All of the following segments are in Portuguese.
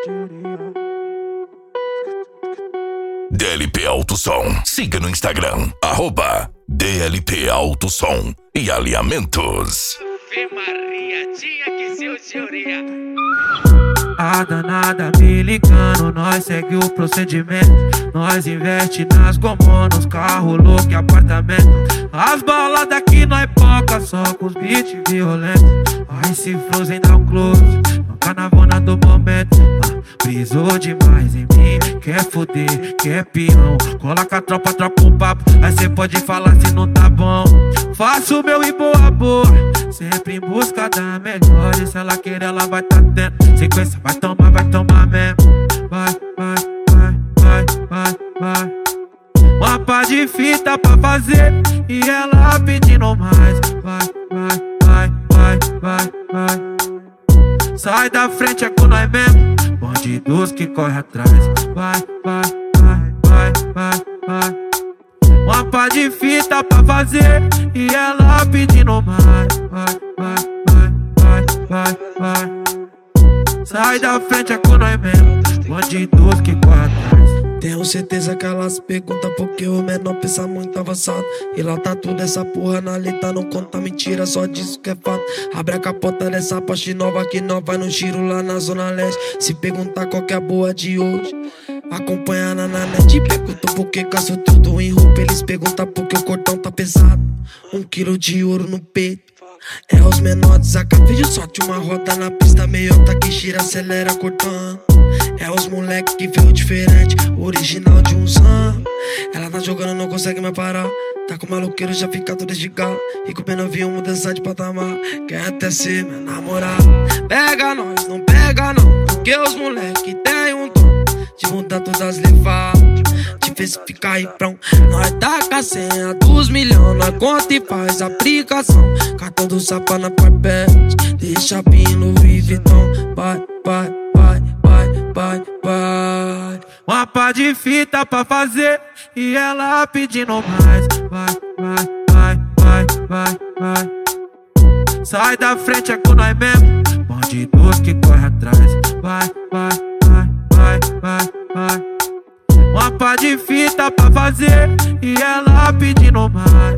DLP Alto Som. Siga no Instagram, @DLP Alto Som e Alinhamentos. Ave Maria, tinha que ser o senhoria. A danada me ligando, nós segue o procedimento. Nós investe nas gomos, nos carros louco e apartamento. As baladas aqui nós poca, só com os beats violentos. Aí se Frozen dá um close, no carnavona do momento. Brisou demais em mim, quer foder, quer peão. Coloca a tropa um papo, aí cê pode falar se não tá bom. Faço o meu e boa boa, sempre em busca da melhor. E se ela querer, ela vai tá tendo. Sequência, vai tomar mesmo. Vai. Uma pá de fita pra fazer e ela pedindo mais. Vai. Sai da frente, é com nós mesmo. Bandidos que corre atrás. Vai. Uma pá de fita pra fazer e ela pedindo mais. Vai. Sai da frente, é com nós mesmo. Bandidos que corre atrás. Tenho certeza que elas perguntam porque o menor pensa muito avançado. E lá tá tudo essa porra na letra, não conta mentira, só diz que é fato. Abre a capota dessa Porsche nova que nós vai no giro lá na Zona Leste. Se perguntar qual que é a boa de hoje, acompanha na net. Perguntam por que gasto tudo em roupa, eles perguntam por que o cordão tá pesado. 1 quilo de ouro no peito. É os menores, a vídeo sorte uma roda na pista meiota que gira, acelera, cortando. É os moleque que veio diferente, original de um sam. Ela tá jogando, não consegue mais parar. Tá com maloqueiro, já fica todo desligado. E comendo avião, mudança de patamar. Quer até ser minha namorada. Pega nós, não pega não, porque os moleque tem um dom de mudar todas as levadas, de ver se fica aí prão. Nós taca a senha dos milhões, nós conta e faz aplicação. Cartão do Sapa na Parpete, deixa bem no Louis Vuitton. Vai. Uma pá de fita pra fazer e ela pedindo mais. Vai. Sai da frente, é com nós mesmo. Bandidos que corre atrás. Vai. Uma pá de fita pra fazer e ela pedindo mais.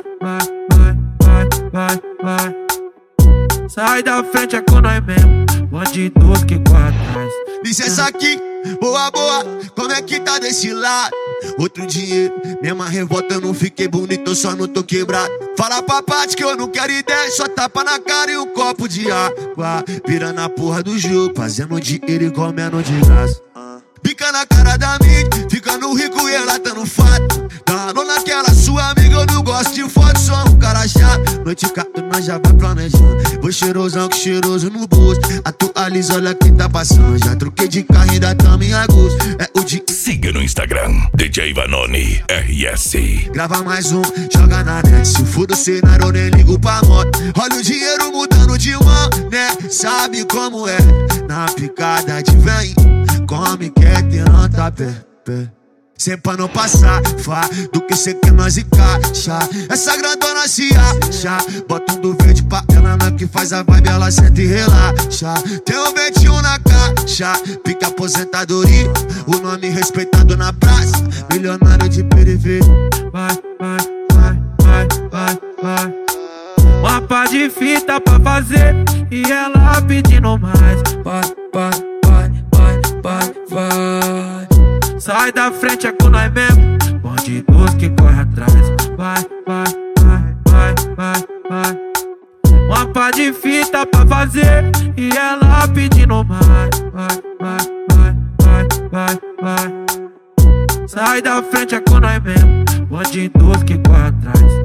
Vai. Sai da frente, é com nós mesmo. Bandidos que corre atrás. Licença aqui, boa, como é que tá desse lado? Outro dinheiro, mesma revolta, eu não fiquei bonito, eu só não tô quebrado. Fala pra parte que eu não quero ideia, só tapa na cara e um copo de água. Vira na porra do jogo, fazendo dinheiro e comendo de graça. Bica na cara da mídia, ficando rico e ela tá no fato. Dando naquela sua amiga, eu não gosto de foto, sou um cara chato. Noite cato, nós já vai planejando. Vou cheirosão que cheiroso no bolso. Atualiza, olha quem tá passando. Já troquei de carro, ainda tamo em agosto. É o de... Siga no Instagram, DJ Vanoni RS. Grava mais um, joga na net. Se for o cenário, eu nem ligo pra moto. Olha o dinheiro mudando de mão, né? Sabe como é? Na picada de vem, come, quer ter anta pé. Sempre pra não passar, fá, do que cê quer nós encaixa. Essa grandona se acha, bota um do verde pra ela, não que faz a vibe, ela senta e relaxa. Tem um 21 na caixa, pica aposentadoria, o nome respeitado na praça, milionário de periferia. Vai. Uma pá de fita pra fazer e ela pedindo mais. Vai. Sai da frente, é com nós mesmo. Bandidos que corre atrás. Vai. Uma pá de fita pra fazer e ela pedindo mais. Vai. Sai da frente, é com nós mesmo. Bandidos que corre atrás.